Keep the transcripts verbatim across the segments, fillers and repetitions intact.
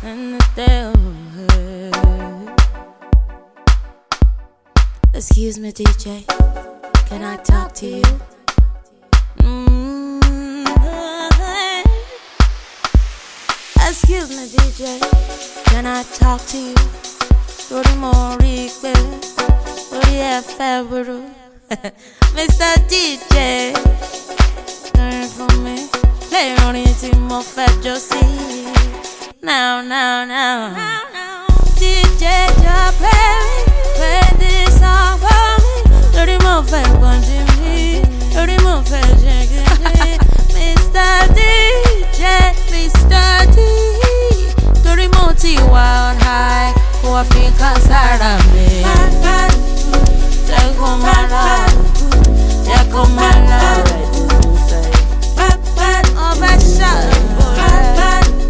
in the neighborhood. Excuse me, D J, can I talk to you? Mm-hmm. Excuse me, D J, can I talk to you? Lórí mo rí pé lórí ẹ fẹ́ burú. Mister D J, lórí fún mi, play orin tí mo fẹ́ jó sí. Now, now, now, D J, just play me, play this song for me. Lórí mo fẹ́ gbọ́njú mi, lórí mo fẹ́ jẹ́gẹ́ mi. Mister D J, Mister D, lórí mo ti wà on high, kó wá fi kan sára mi. Jẹ́ kó máa lọ, jẹ́ kó máa lọ. Ọba ṣàlùbọ̀lẹ̀.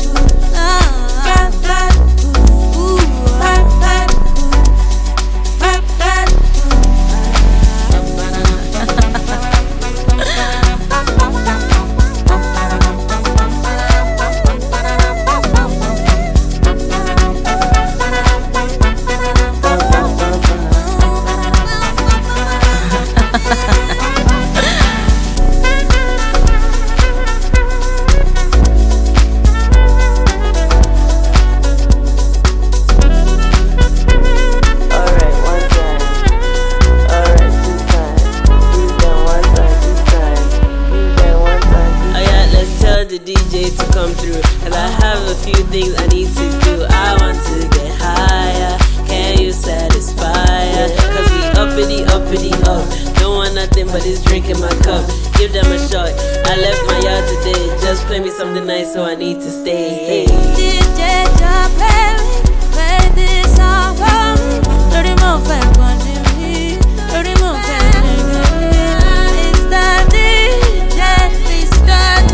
The D J to come through, and I have a few things I need to do. I want to get higher, can you satisfy ya? Cause we uppity, uppity up, don't want nothing but this drink in my cup. Give them a shot, I left my yard today. Just play me something nice so I need to stay. Hey. D J, just play me, play this song for me. Lórí mo fẹ́ gbọ́njú mi, lórí mo fẹ́ jẹ́gẹ́ mi. Mister D J, Mister D,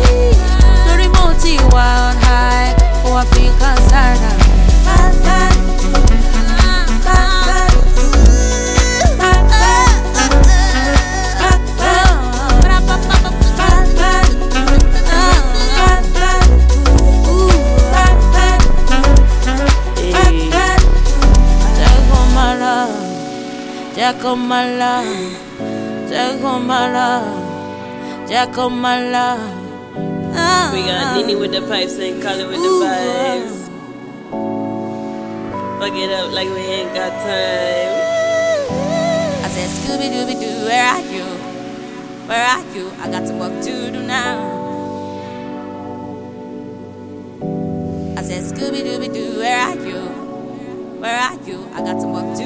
on high, who I feel concerned. Jacomala, Jacomala, Jacomala. We got Nini with the pipes and Colin with the vibes. Fuck it up like we ain't got time. I said, Scooby Dooby Doo, where are you? Where are you? I got some work to do now. I said, Scooby Dooby Doo, where are you? Where are you? I got some work to do.